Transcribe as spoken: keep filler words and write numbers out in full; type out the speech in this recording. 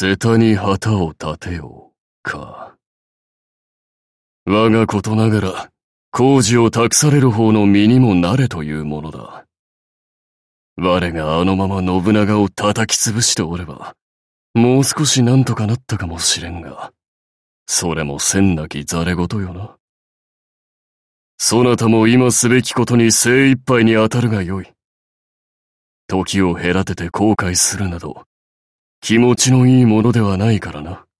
瀬田に旗を立てよう、か。我がことながら、工事を託される方の身にもなれというものだ。我があのまま信長を叩き潰しておれば、もう少しなんとかなったかもしれんが、それも千なきざれ言よな。そなたも今すべきことに精一杯に当たるがよい。時を隔てて後悔するなど、気持ちのいいものではないからな。